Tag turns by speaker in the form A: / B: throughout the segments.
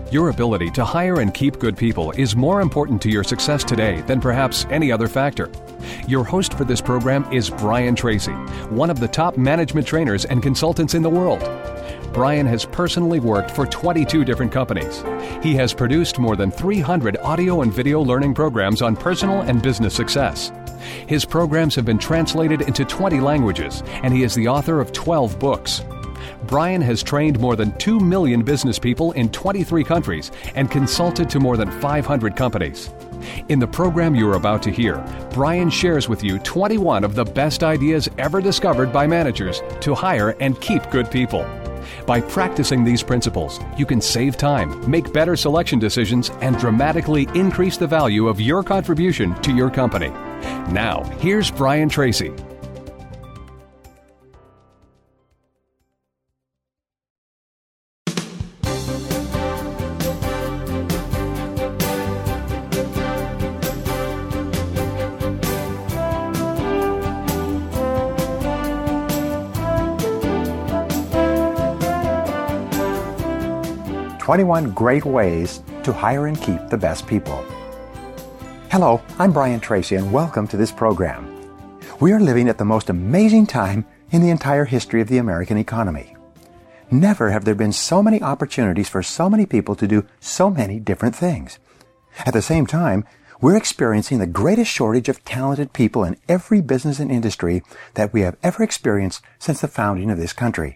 A: Your ability to hire and keep good people is more important to your success today than perhaps any other factor. Your host for this program is Brian Tracy, one of the top management trainers and consultants in the world. Brian has personally worked for 22 different companies. He has produced more than 300 audio and video learning programs on personal and business success. His programs have been translated into 20 languages, and he is the author of 12 books. Brian has trained more than 2 million business people in 23 countries and consulted to more than 500 companies. In the program you're about to hear, Brian shares with you 21 of the best ideas ever discovered by managers to hire and keep good people. By practicing these principles, you can save time, make better selection decisions, and dramatically increase the value of your contribution to your company. Now, here's Brian Tracy.
B: "21 Great Ways to Hire and Keep the Best People." Hello, I'm Brian Tracy, and welcome to this program. We are living at the most amazing time in the entire history of the American economy. Never have there been so many opportunities for so many people to do so many different things. At the same time, we're experiencing the greatest shortage of talented people in every business and industry that we have ever experienced since the founding of this country.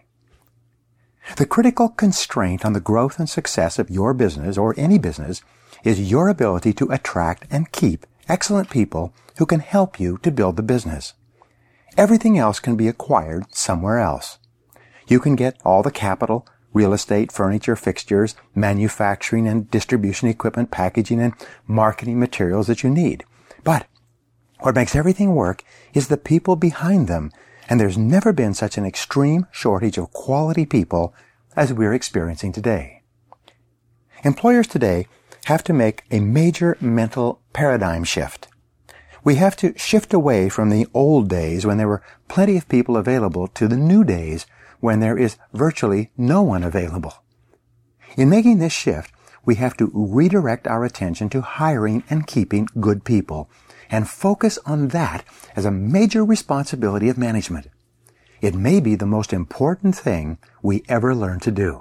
B: The critical constraint on the growth and success of your business or any business is your ability to attract and keep excellent people who can help you to build the business. Everything else can be acquired somewhere else. You can get all the capital, real estate, furniture, fixtures, manufacturing and distribution equipment, packaging and marketing materials that you need. But what makes everything work is the people behind them. And there's never been such an extreme shortage of quality people as we're experiencing today. Employers today have to make a major mental paradigm shift. We have to shift away from the old days when there were plenty of people available to the new days when there is virtually no one available. In making this shift, we have to redirect our attention to hiring and keeping good people, and focus on that as a major responsibility of management. It may be the most important thing we ever learn to do.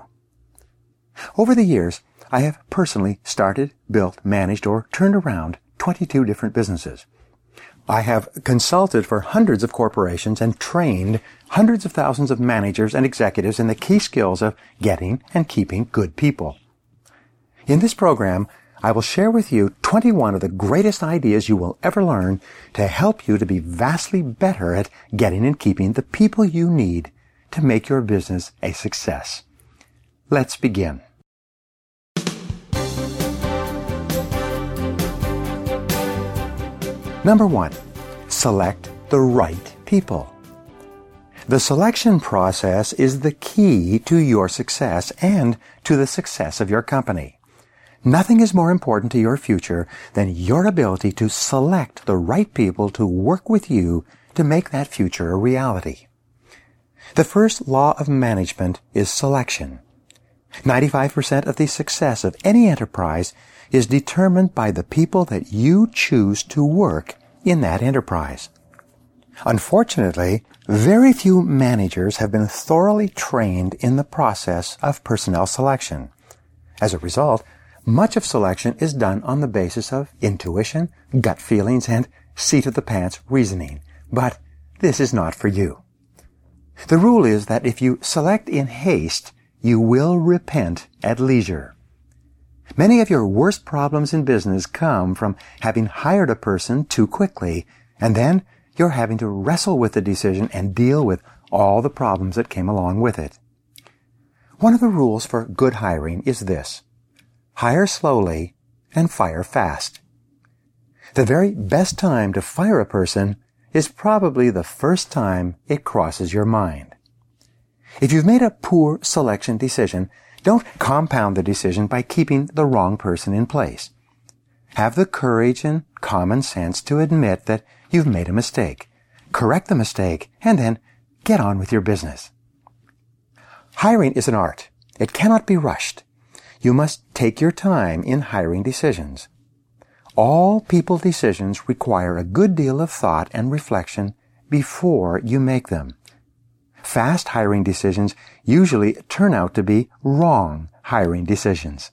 B: Over the years, I have personally started, built, managed, or turned around 22 different businesses. I have consulted for hundreds of corporations and trained hundreds of thousands of managers and executives in the key skills of getting and keeping good people. In this program, I will share with you 21 of the greatest ideas you will ever learn to help you to be vastly better at getting and keeping the people you need to make your business a success. Let's begin. Number 1, select the right people. The selection process is the key to your success and to the success of your company. Nothing is more important to your future than your ability to select the right people to work with you to make that future a reality. The first law of management is selection. 95% of the success of any enterprise is determined by the people that you choose to work in that enterprise. Unfortunately, very few managers have been thoroughly trained in the process of personnel selection. As a result, much of selection is done on the basis of intuition, gut feelings, and seat-of-the-pants reasoning. But this is not for you. The rule is that if you select in haste, you will repent at leisure. Many of your worst problems in business come from having hired a person too quickly, and then you're having to wrestle with the decision and deal with all the problems that came along with it. One of the rules for good hiring is this: hire slowly and fire fast. The very best time to fire a person is probably the first time it crosses your mind. If you've made a poor selection decision, don't compound the decision by keeping the wrong person in place. Have the courage and common sense to admit that you've made a mistake, correct the mistake, and then get on with your business. Hiring is an art. It cannot be rushed. you must take your time in hiring decisions. All people decisions require a good deal of thought and reflection before you make them. Fast hiring decisions usually turn out to be wrong hiring decisions.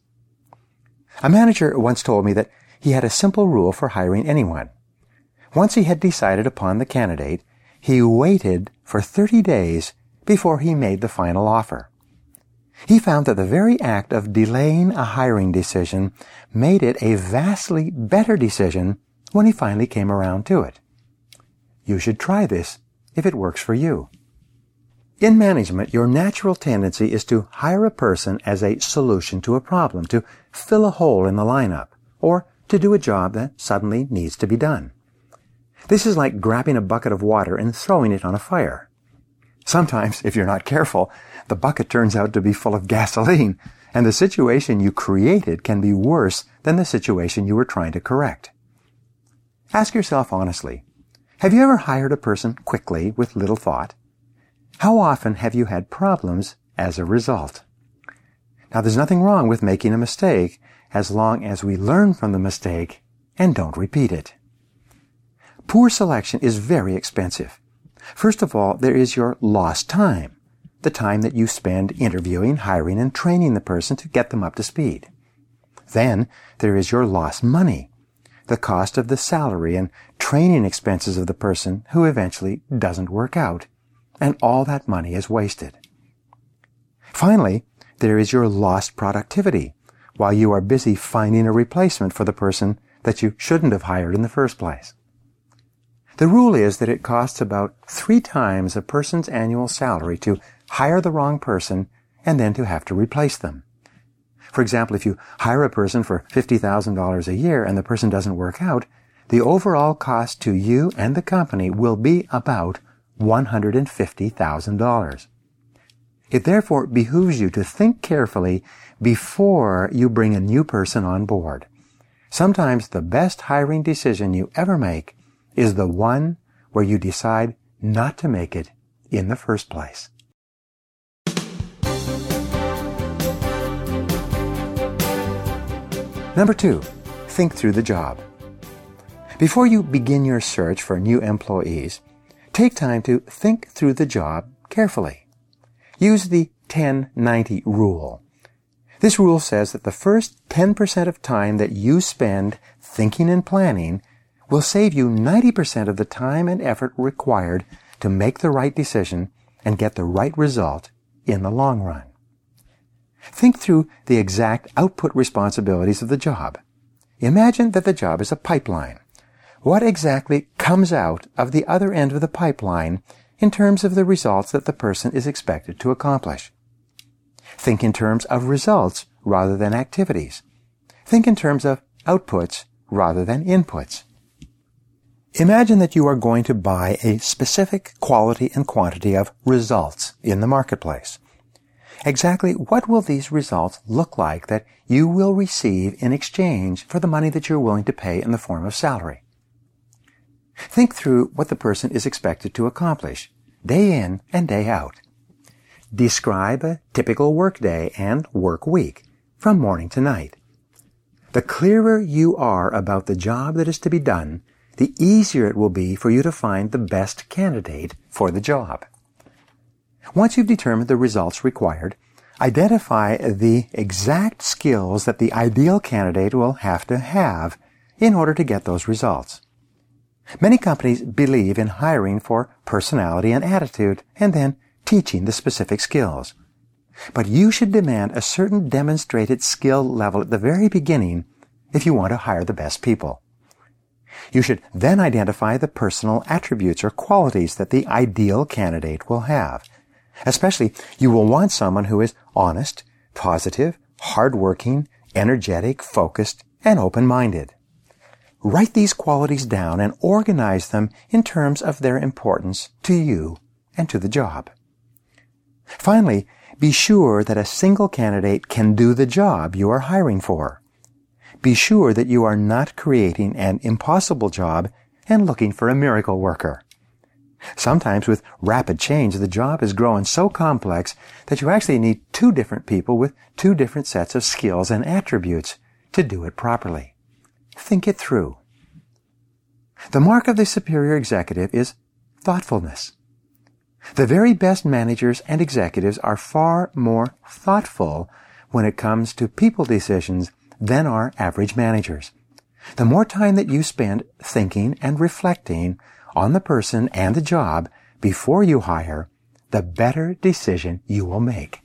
B: A manager once told me that he had a simple rule for hiring anyone. Once he had decided upon the candidate, he waited for 30 days before he made the final offer. He found that the very act of delaying a hiring decision made it a vastly better decision when he finally came around to it. You should try this if it works for you. In management, your natural tendency is to hire a person as a solution to a problem, to fill a hole in the lineup, or to do a job that suddenly needs to be done. This is like grabbing a bucket of water and throwing it on a fire. Sometimes, if you're not careful, the bucket turns out to be full of gasoline, and the situation you created can be worse than the situation you were trying to correct. Ask yourself honestly, have you ever hired a person quickly with little thought? How often have you had problems as a result? Now, there's nothing wrong with making a mistake as long as we learn from the mistake and don't repeat it. Poor selection is very expensive. First of all, there is your lost time, the time that you spend interviewing, hiring, and training the person to get them up to speed. Then there is your lost money, the cost of the salary and training expenses of the person who eventually doesn't work out, and all that money is wasted. Finally, there is your lost productivity, while you are busy finding a replacement for the person that you shouldn't have hired in the first place. The rule is that it costs about 3 times a person's annual salary to hire the wrong person and then to have to replace them. For example, if you hire a person for $50,000 a year and the person doesn't work out, the overall cost to you and the company will be about $150,000. It therefore behooves you to think carefully before you bring a new person on board. Sometimes the best hiring decision you ever make is the one where you decide not to make it in the first place. Number 2, think through the job. Before you begin your search for new employees, take time to think through the job carefully. Use the 10-90 rule. This rule says that the first 10% of time that you spend thinking and planning will save you 90% of the time and effort required to make the right decision and get the right result in the long run. Think through the exact output responsibilities of the job. Imagine that the job is a pipeline. What exactly comes out of the other end of the pipeline in terms of the results that the person is expected to accomplish? Think in terms of results rather than activities. Think in terms of outputs rather than inputs. Imagine that you are going to buy a specific quality and quantity of results in the marketplace. Exactly what will these results look like that you will receive in exchange for the money that you're willing to pay in the form of salary? Think through what the person is expected to accomplish, day in and day out. Describe a typical workday and work week, from morning to night. The clearer you are about the job that is to be done, the easier it will be for you to find the best candidate for the job. Once you've determined the results required, identify the exact skills that the ideal candidate will have to have in order to get those results. Many companies believe in hiring for personality and attitude and then teaching the specific skills. But you should demand a certain demonstrated skill level at the very beginning if you want to hire the best people. You should then identify the personal attributes or qualities that the ideal candidate will have. Especially, you will want someone who is honest, positive, hardworking, energetic, focused, and open-minded. Write these qualities down and organize them in terms of their importance to you and to the job. Finally, be sure that a single candidate can do the job you are hiring for. Be sure that you are not creating an impossible job and looking for a miracle worker. Sometimes with rapid change, the job is growing so complex that you actually need two different people with two different sets of skills and attributes to do it properly. Think it through. The mark of the superior executive is thoughtfulness. The very best managers and executives are far more thoughtful when it comes to people decisions than are average managers. The more time that you spend thinking and reflecting on the person and the job before you hire, the better decision you will make.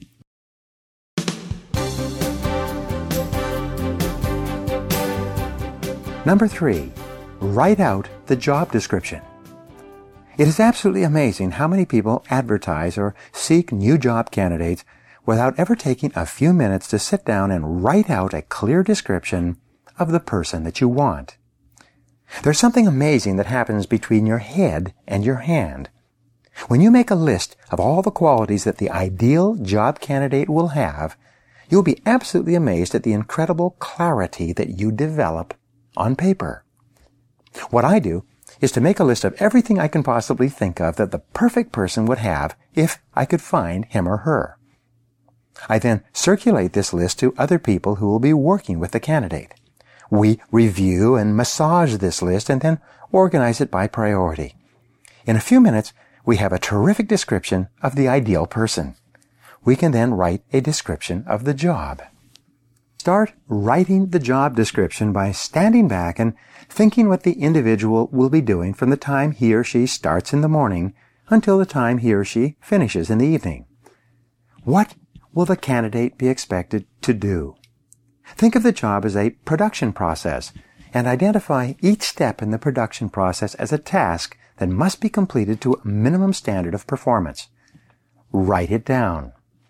B: Number 3, write out the job description. It is absolutely amazing how many people advertise or seek new job candidates without ever taking a few minutes to sit down and write out a clear description of the person that you want. There's something amazing that happens between your head and your hand. When you make a list of all the qualities that the ideal job candidate will have, you'll be absolutely amazed at the incredible clarity that you develop on paper. What I do is to make a list of everything I can possibly think of that the perfect person would have if I could find him or her. I then circulate this list to other people who will be working with the candidate. We review and massage this list and then organize it by priority. In a few minutes, we have a terrific description of the ideal person. We can then write a description of the job. Start writing the job description by standing back and thinking what the individual will be doing from the time he or she starts in the morning until the time he or she finishes in the evening. What will the candidate be expected to do? Think of the job as a production process and identify each step in the production process as a task that must be completed to a minimum standard of performance. Write it down.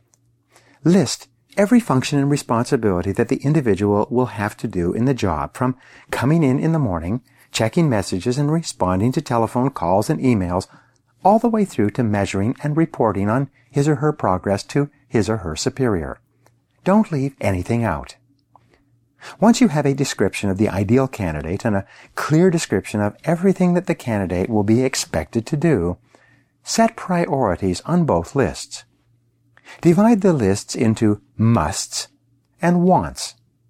B: List every function and responsibility that the individual will have to do in the job, from coming in the morning, checking messages and responding to telephone calls and emails, all the way through to measuring and reporting on his or her progress to his or her superior. Don't leave anything out. Once you have a description of the ideal candidate and a clear description of everything that the candidate will be expected to do, set priorities on both lists. Divide the lists into musts and wants.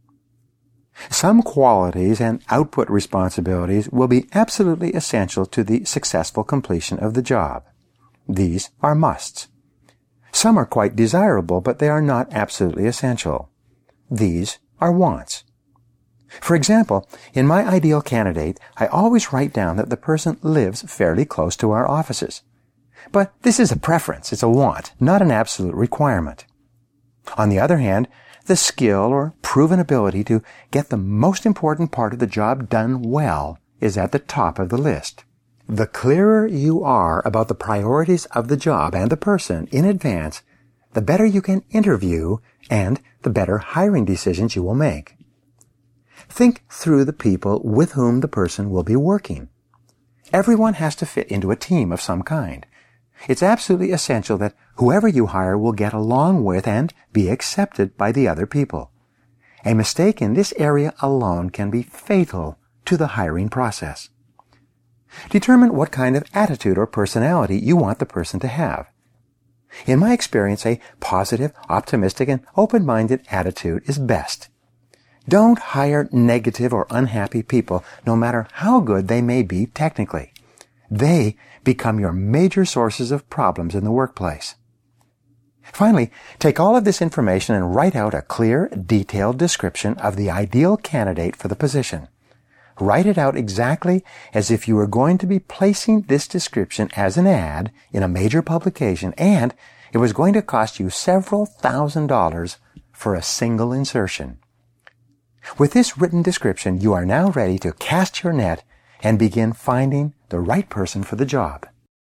B: Some qualities and output responsibilities will be absolutely essential to the successful completion of the job. These are musts. Some are quite desirable, but they are not absolutely essential. These are wants. For example, in my ideal candidate, I always write down that the person lives fairly close to our offices. But this is a preference, it's a want, not an absolute requirement. On the other hand, the skill or proven ability to get the most important part of the job done well is at the top of the list. The clearer you are about the priorities of the job and the person in advance, the better you can interview and the better hiring decisions you will make. Think through the people with whom the person will be working. Everyone has to fit into a team of some kind. It's absolutely essential that whoever you hire will get along with and be accepted by the other people. A mistake in this area alone can be fatal to the hiring process. Determine what kind of attitude or personality you want the person to have. In my experience, a positive, optimistic, and open-minded attitude is best. Don't hire negative or unhappy people, no matter how good they may be technically. They become your major sources of problems in the workplace. Finally, take all of this information and write out a clear, detailed description of the ideal candidate for the position. Write it out exactly as if you were going to be placing this description as an ad in a major publication, and it was going to cost you several $1,000s for a single insertion. With this written description, you are now ready to cast your net and begin finding the right person for the job.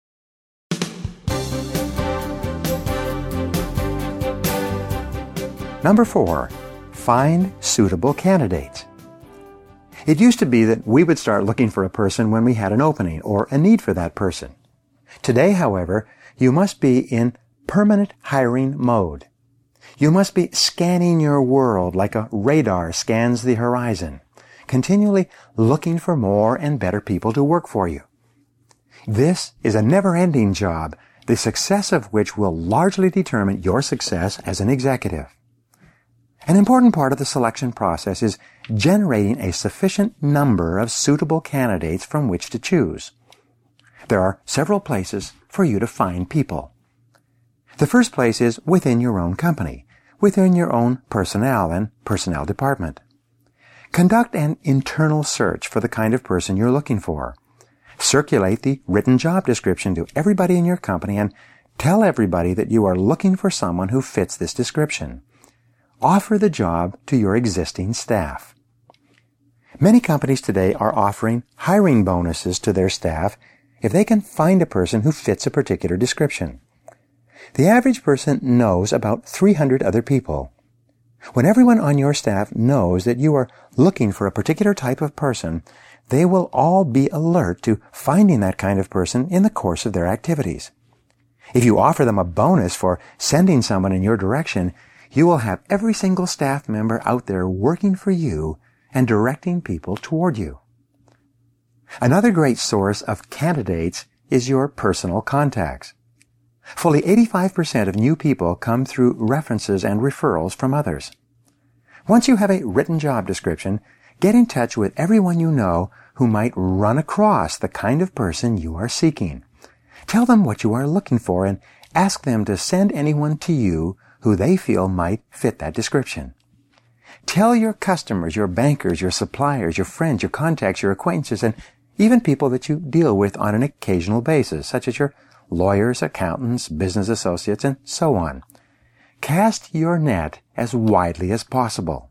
B: Number 4, find suitable candidates. It used to be that we would start looking for a person when we had an opening or a need for that person. Today, however, you must be in permanent hiring mode. You must be scanning your world like a radar scans the horizon, continually looking for more and better people to work for you. This is a never-ending job, the success of which will largely determine your success as an executive. An important part of the selection process is generating a sufficient number of suitable candidates from which to choose. There are several places for you to find people. The first place is within your own company, within your own personnel and personnel department. Conduct an internal search for the kind of person you're looking for. Circulate the written job description to everybody in your company and tell everybody that you are looking for someone who fits this description. Offer the job to your existing staff. Many companies today are offering hiring bonuses to their staff if they can find a person who fits a particular description. The average person knows about 300 other people. When everyone on your staff knows that you are looking for a particular type of person, they will all be alert to finding that kind of person in the course of their activities. If you offer them a bonus for sending someone in your direction, you will have every single staff member out there working for you and directing people toward you. Another great source of candidates is your personal contacts. Fully 85% of new people come through references and referrals from others. Once you have a written job description, get in touch with everyone you know who might run across the kind of person you are seeking. Tell them what you are looking for and ask them to send anyone to you who they feel might fit that description. Tell your customers, your bankers, your suppliers, your friends, your contacts, your acquaintances, and even people that you deal with on an occasional basis, such as your lawyers, accountants, business associates, and so on. Cast your net as widely as possible.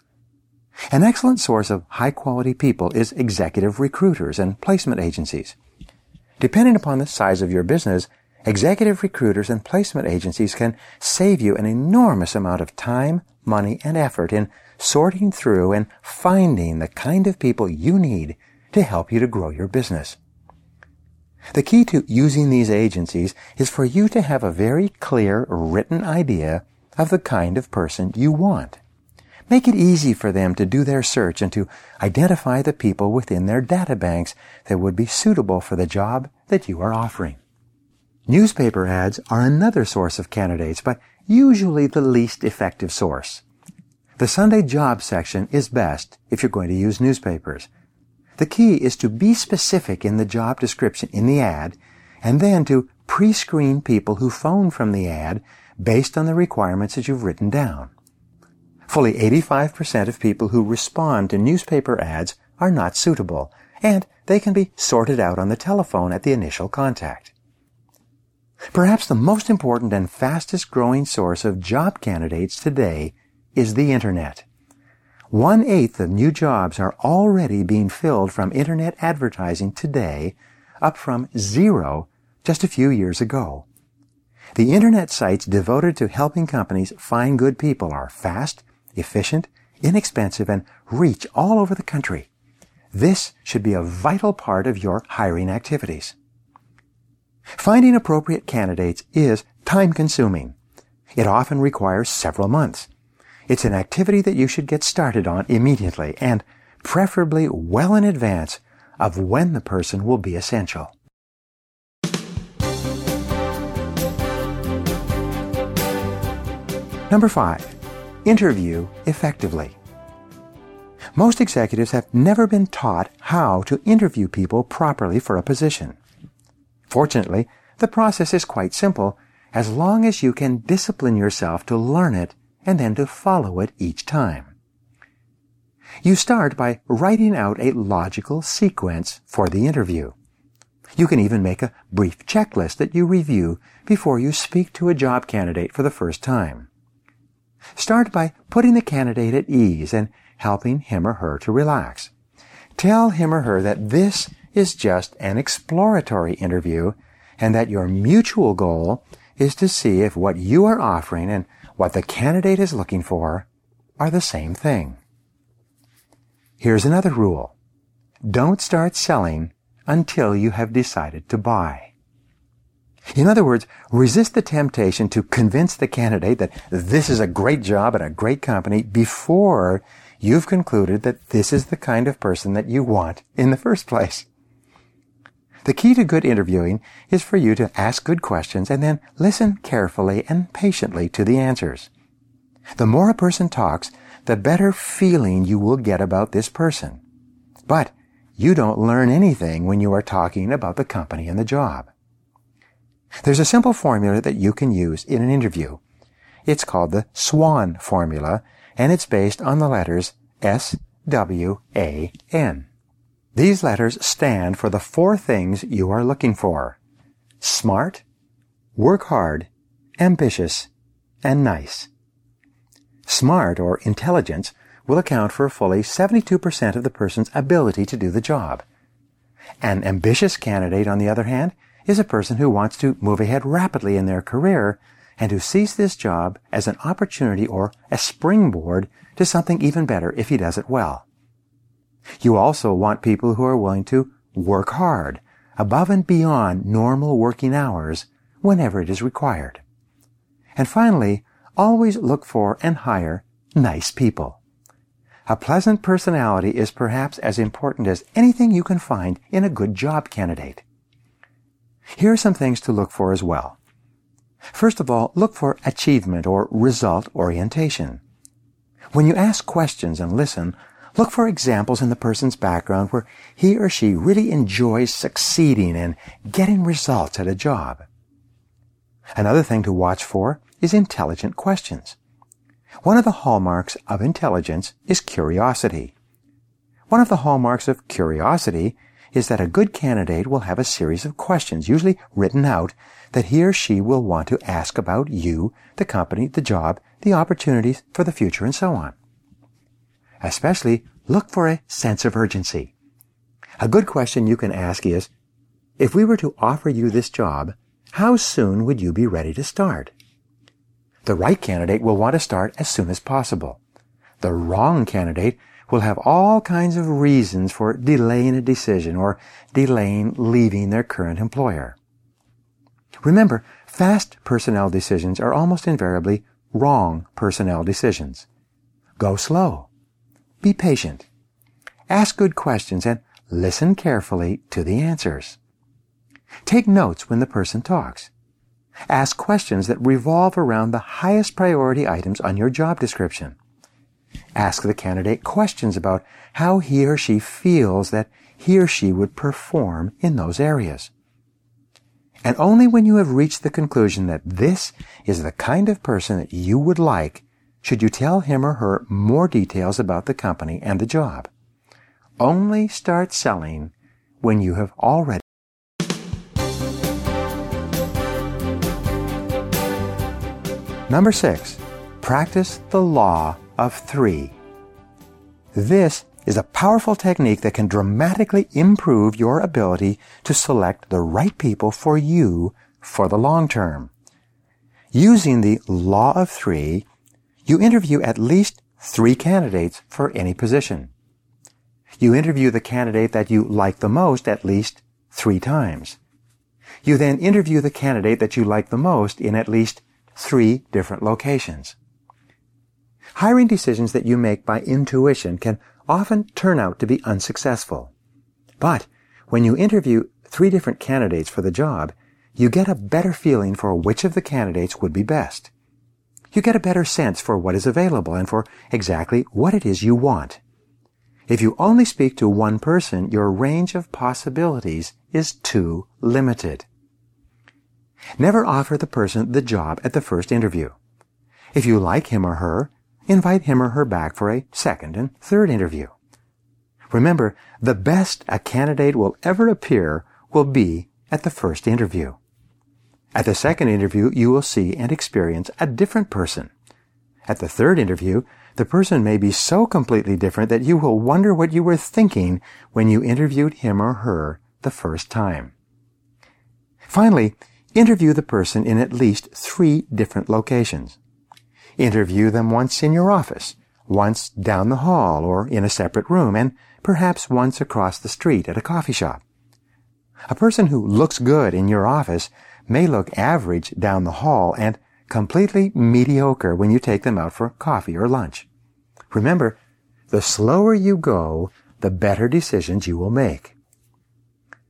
B: An excellent source of high-quality people is executive recruiters and placement agencies. Depending upon the size of your business, executive recruiters and placement agencies can save you an enormous amount of time, money, and effort in sorting through and finding the kind of people you need to help you to grow your business. The key to using these agencies is for you to have a very clear written idea of the kind of person you want. Make it easy for them to do their search and to identify the people within their databanks that would be suitable for the job that you are offering. Newspaper ads are another source of candidates, but usually the least effective source. The Sunday job section is best if you're going to use newspapers. The key is to be specific in the job description in the ad, and then to pre-screen people who phone from the ad based on the requirements that you've written down. Fully 85% of people who respond to newspaper ads are not suitable, and they can be sorted out on the telephone at the initial contact. Perhaps the most important and fastest growing source of job candidates today is the Internet. 1/8 of new jobs are already being filled from Internet advertising today, up from 0 just a few years ago. The Internet sites devoted to helping companies find good people are fast, efficient, inexpensive, and reach all over the country. This should be a vital part of your hiring activities. Finding appropriate candidates is time-consuming. It often requires several months. It's an activity that you should get started on immediately and preferably well in advance of when the person will be essential. Number 5. Interview effectively. Most executives have never been taught how to interview people properly for a position. Fortunately, the process is quite simple as long as you can discipline yourself to learn it and then to follow it each time. You start by writing out a logical sequence for the interview. You can even make a brief checklist that you review before you speak to a job candidate for the first time. Start by putting the candidate at ease and helping him or her to relax. Tell him or her that this is just an exploratory interview and that your mutual goal is to see if what you are offering and what the candidate is looking for are the same thing. Here's another rule. Don't start selling until you have decided to buy. In other words, resist the temptation to convince the candidate that this is a great job at a great company before you've concluded that this is the kind of person that you want in the first place. The key to good interviewing is for you to ask good questions and then listen carefully and patiently to the answers. The more a person talks, the better feeling you will get about this person. But you don't learn anything when you are talking about the company and the job. There's a simple formula that you can use in an interview. It's called the SWAN formula, and it's based on the letters SWAN. These letters stand for the 4 things you are looking for: smart, work hard, ambitious, and nice. Smart, or intelligence, will account for fully 72% of the person's ability to do the job. An ambitious candidate, on the other hand, is a person who wants to move ahead rapidly in their career and who sees this job as an opportunity or a springboard to something even better if he does it well. You also want people who are willing to work hard, above and beyond normal working hours, whenever it is required. And finally, always look for and hire nice people. A pleasant personality is perhaps as important as anything you can find in a good job candidate. Here are some things to look for as well. First of all, look for achievement or result orientation. When you ask questions and listen, look for examples in the person's background where he or she really enjoys succeeding and getting results at a job. Another thing to watch for is intelligent questions. One of the hallmarks of intelligence is curiosity. One of the hallmarks of curiosity is that a good candidate will have a series of questions, usually written out, that he or she will want to ask about you, the company, the job, the opportunities for the future, and so on. Especially, look for a sense of urgency. A good question you can ask is, if we were to offer you this job, how soon would you be ready to start? The right candidate will want to start as soon as possible. The wrong candidate will have all kinds of reasons for delaying a decision or delaying leaving their current employer. Remember, fast personnel decisions are almost invariably wrong personnel decisions. Go slow. Be patient. Ask good questions and listen carefully to the answers. Take notes when the person talks. Ask questions that revolve around the highest priority items on your job description. Ask the candidate questions about how he or she feels that he or she would perform in those areas. And only when you have reached the conclusion that this is the kind of person that you would like, should you tell him or her more details about the company and the job. Only start selling when you have already. Number 6, practice the law of 3. This is a powerful technique that can dramatically improve your ability to select the right people for you for the long term. Using the law of 3, you interview at least 3 candidates for any position. You interview the candidate that you like the most at least 3 times. You then interview the candidate that you like the most in at least 3 different locations. Hiring decisions that you make by intuition can often turn out to be unsuccessful. But when you interview 3 different candidates for the job, you get a better feeling for which of the candidates would be best. You get a better sense for what is available and for exactly what it is you want. If you only speak to one person, your range of possibilities is too limited. Never offer the person the job at the first interview. If you like him or her, invite him or her back for a second and third interview. Remember, the best a candidate will ever appear will be at the first interview. At the second interview, you will see and experience a different person. At the third interview, the person may be so completely different that you will wonder what you were thinking when you interviewed him or her the first time. Finally, interview the person in at least 3 different locations. Interview them once in your office, once down the hall or in a separate room, and perhaps once across the street at a coffee shop. A person who looks good in your office may look average down the hall and completely mediocre when you take them out for coffee or lunch. Remember, the slower you go, the better decisions you will make.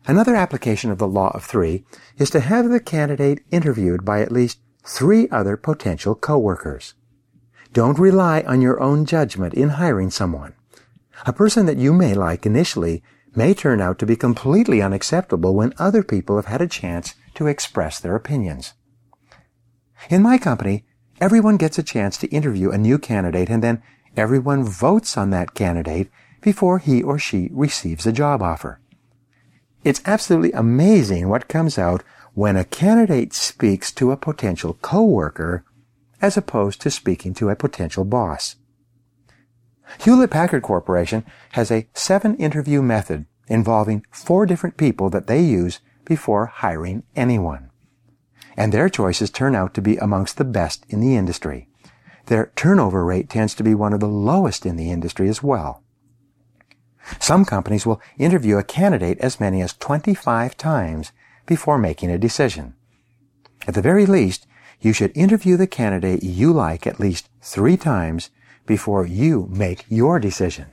B: Another application of the law of three is to have the candidate interviewed by at least 3 other potential coworkers. Don't rely on your own judgment in hiring someone. A person that you may like initially may turn out to be completely unacceptable when other people have had a chance to express their opinions. In my company, everyone gets a chance to interview a new candidate, and then everyone votes on that candidate before he or she receives a job offer. It's absolutely amazing what comes out when a candidate speaks to a potential coworker as opposed to speaking to a potential boss. Hewlett-Packard Corporation has a 7-interview method involving 4 different people that they use before hiring anyone. And their choices turn out to be amongst the best in the industry. Their turnover rate tends to be one of the lowest in the industry as well. Some companies will interview a candidate as many as 25 times before making a decision. At the very least, you should interview the candidate you like at least 3 times before you make your decision.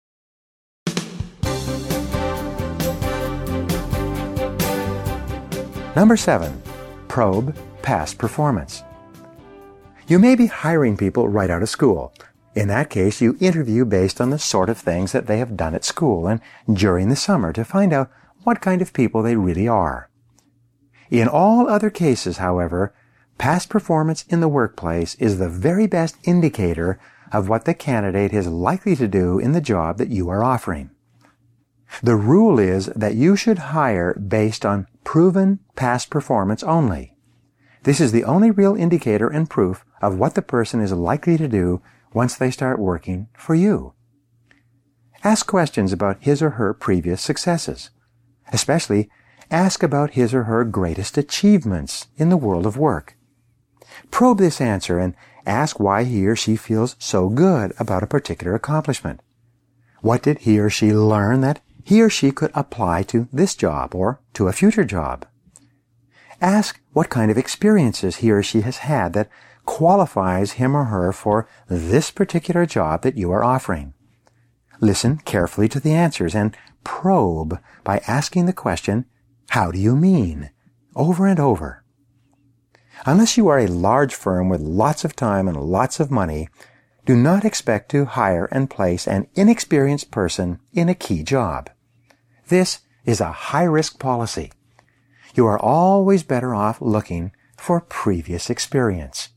B: Number 7, probe past performance. You may be hiring people right out of school. In that case, you interview based on the sort of things that they have done at school and during the summer to find out what kind of people they really are. In all other cases, however, past performance in the workplace is the very best indicator of what the candidate is likely to do in the job that you are offering. The rule is that you should hire based on proven past performance only. This is the only real indicator and proof of what the person is likely to do once they start working for you. Ask questions about his or her previous successes. Especially, ask about his or her greatest achievements in the world of work. Probe this answer and ask why he or she feels so good about a particular accomplishment. What did he or she learn that he or she could apply to this job or to a future job? Ask what kind of experiences he or she has had that qualifies him or her for this particular job that you are offering. Listen carefully to the answers and probe by asking the question, "How do you mean?" over and over. Unless you are a large firm with lots of time and lots of money, do not expect to hire and place an inexperienced person in a key job. This is a high-risk policy. You are always better off looking for previous experience.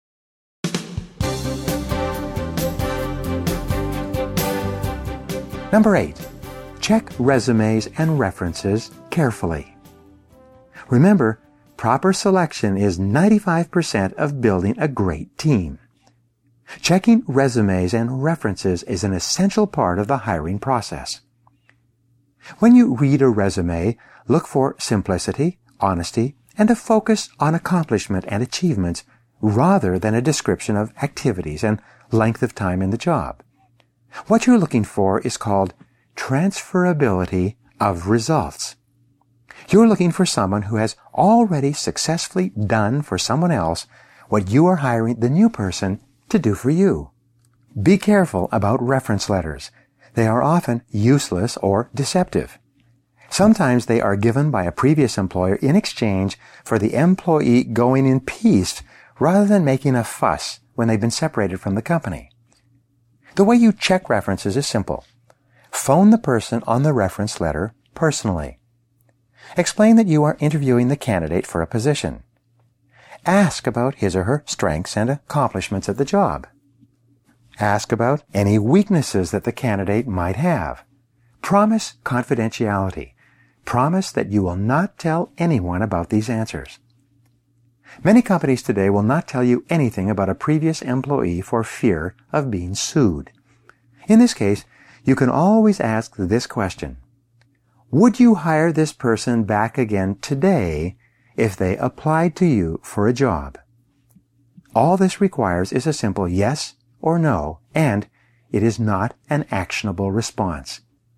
B: Number 8, check resumes and references carefully. Remember, proper selection is 95% of building a great team. Checking resumes and references is an essential part of the hiring process. When you read a resume, look for simplicity, honesty, and a focus on accomplishment and achievements rather than a description of activities and length of time in the job. What you're looking for is called transferability of results. You're looking for someone who has already successfully done for someone else what you are hiring the new person to do for you. Be careful about reference letters. They are often useless or deceptive. Sometimes they are given by a previous employer in exchange for the employee going in peace rather than making a fuss when they've been separated from the company. The way you check references is simple. Phone the person on the reference letter personally. Explain that you are interviewing the candidate for a position. Ask about his or her strengths and accomplishments at the job. Ask about any weaknesses that the candidate might have. Promise confidentiality. Promise that you will not tell anyone about these answers. Many companies today will not tell you anything about a previous employee for fear of being sued. In this case, you can always ask this question. Would you hire this person back again today if they applied to you for a job? All this requires is a simple yes or no, and it is not an actionable response.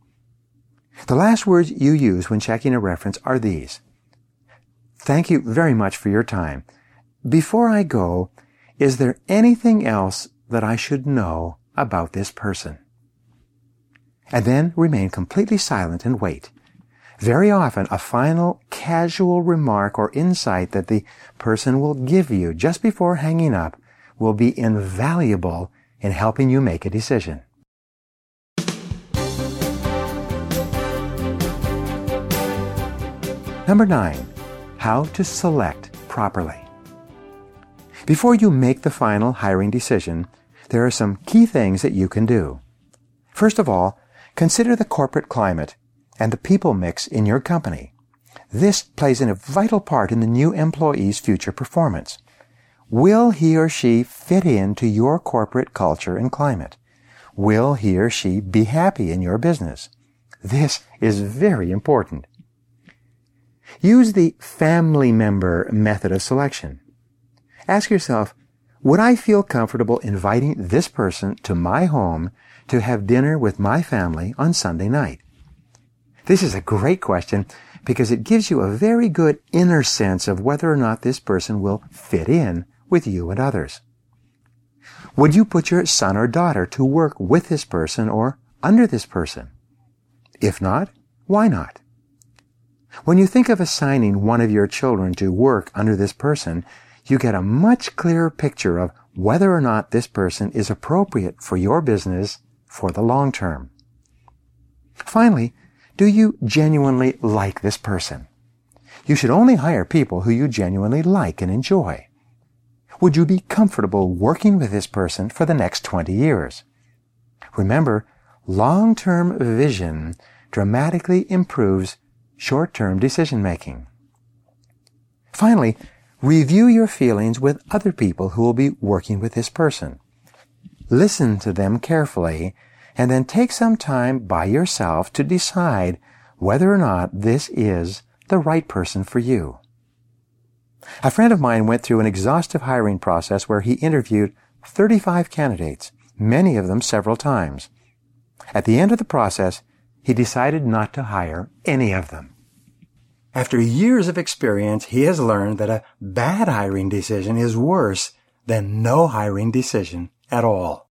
B: The last words you use when checking a reference are these. Thank you very much for your time. Before I go, is there anything else that I should know about this person? And then remain completely silent and wait. Very often, a final casual remark or insight that the person will give you just before hanging up will be invaluable in helping you make a decision. Number 9, how to select properly. Before you make the final hiring decision, there are some key things that you can do. First of all, consider the corporate climate and the people mix in your company. This plays a vital part in the new employee's future performance. Will he or she fit into your corporate culture and climate? Will he or she be happy in your business? This is very important. Use the family member method of selection. Ask yourself, would I feel comfortable inviting this person to my home to have dinner with my family on Sunday night? This is a great question because it gives you a very good inner sense of whether or not this person will fit in with you and others. Would you put your son or daughter to work with this person or under this person? If not, why not? When you think of assigning one of your children to work under this person, you get a much clearer picture of whether or not this person is appropriate for your business for the long term. Finally, do you genuinely like this person? You should only hire people who you genuinely like and enjoy. Would you be comfortable working with this person for the next 20 years? Remember, long-term vision dramatically improves short-term decision-making. Finally, review your feelings with other people who will be working with this person. Listen to them carefully, and then take some time by yourself to decide whether or not this is the right person for you. A friend of mine went through an exhaustive hiring process where he interviewed 35 candidates, many of them several times. At the end of the process, he decided not to hire any of them. After years of experience, he has learned that a bad hiring decision is worse than no hiring decision at all.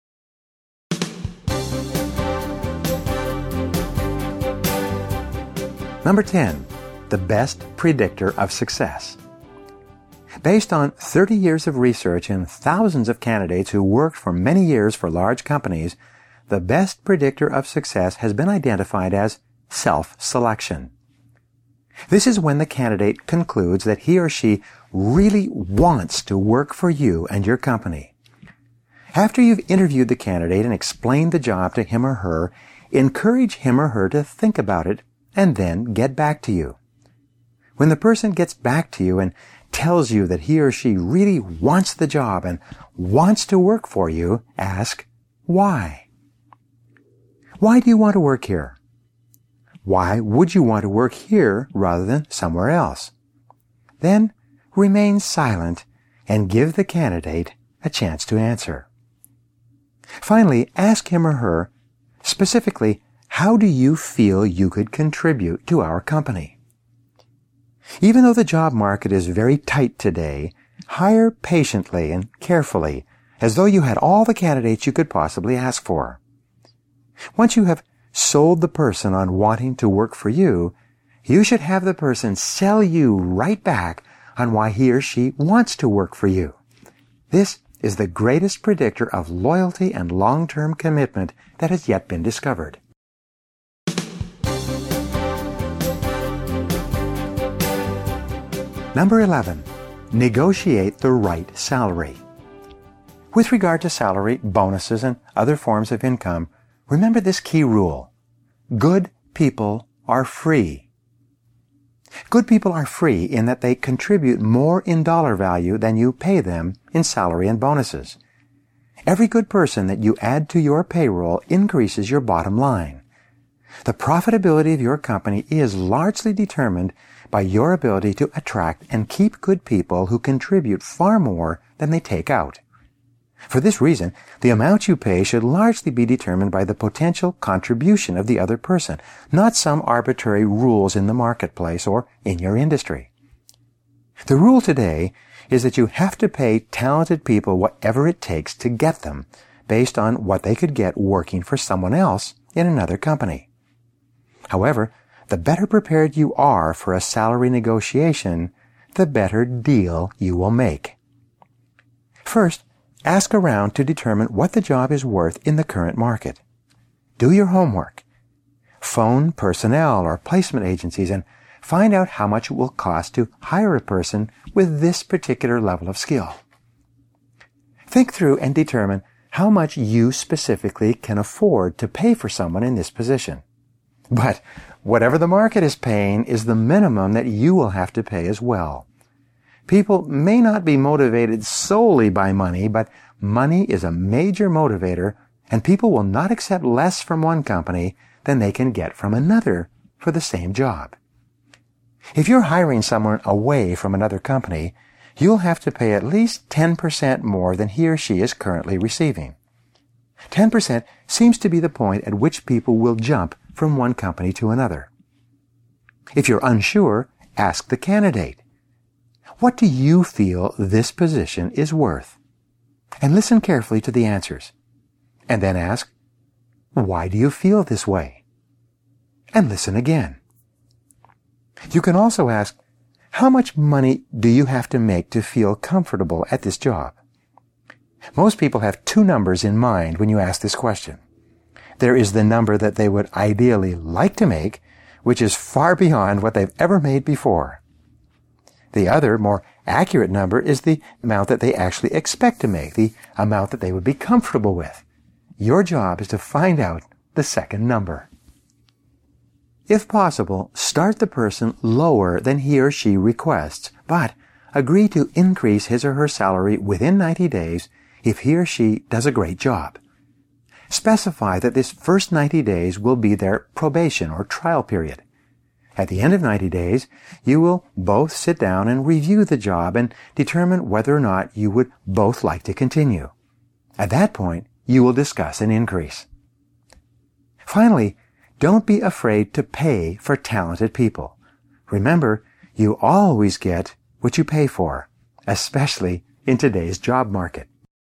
B: Number 10, the best predictor of success. Based on 30 years of research and thousands of candidates who worked for many years for large companies, the best predictor of success has been identified as self-selection. This is when the candidate concludes that he or she really wants to work for you and your company. After you've interviewed the candidate and explained the job to him or her, encourage him or her to think about it and then get back to you. When the person gets back to you and tells you that he or she really wants the job and wants to work for you, ask, why? Why do you want to work here? Why would you want to work here rather than somewhere else? Then remain silent and give the candidate a chance to answer. Finally, ask him or her, specifically, how do you feel you could contribute to our company? Even though the job market is very tight today, hire patiently and carefully, as though you had all the candidates you could possibly ask for. Once you have sold the person on wanting to work for you, you should have the person sell you right back on why he or she wants to work for you. This is the greatest predictor of loyalty and long-term commitment that has yet been discovered. Number 11, negotiate the right salary. With regard to salary, bonuses, and other forms of income, remember this key rule. Good people are free. Good people are free in that they contribute more in dollar value than you pay them in salary and bonuses. Every good person that you add to your payroll increases your bottom line. The profitability of your company is largely determined by your ability to attract and keep good people who contribute far more than they take out. For this reason, the amount you pay should largely be determined by the potential contribution of the other person, not some arbitrary rules in the marketplace or in your industry. The rule today is that you have to pay talented people whatever it takes to get them, based on what they could get working for someone else in another company. However, the better prepared you are for a salary negotiation, the better deal you will make. First, ask around to determine what the job is worth in the current market. Do your homework. Phone personnel or placement agencies and find out how much it will cost to hire a person with this particular level of skill. Think through and determine how much you specifically can afford to pay for someone in this position. But whatever the market is paying is the minimum that you will have to pay as well. People may not be motivated solely by money, but money is a major motivator, and people will not accept less from one company than they can get from another for the same job. If you're hiring someone away from another company, you'll have to pay at least 10% more than he or she is currently receiving. 10% seems to be the point at which people will jump from one company to another. If you're unsure, ask the candidate, what do you feel this position is worth? And listen carefully to the answers. And then ask, why do you feel this way? And listen again. You can also ask, how much money do you have to make to feel comfortable at this job? Most people have two numbers in mind when you ask this question. There is the number that they would ideally like to make, which is far beyond what they've ever made before. The other, more accurate number is the amount that they actually expect to make, the amount that they would be comfortable with. Your job is to find out the second number. If possible, start the person lower than he or she requests, but agree to increase his or her salary within 90 days if he or she does a great job. Specify that this first 90 days will be their probation or trial period. At the end of 90 days, you will both sit down and review the job and determine whether or not you would both like to continue. At that point, you will discuss an increase. Finally, don't be afraid to pay for talented people. Remember, you always get what you pay for, especially in today's job market.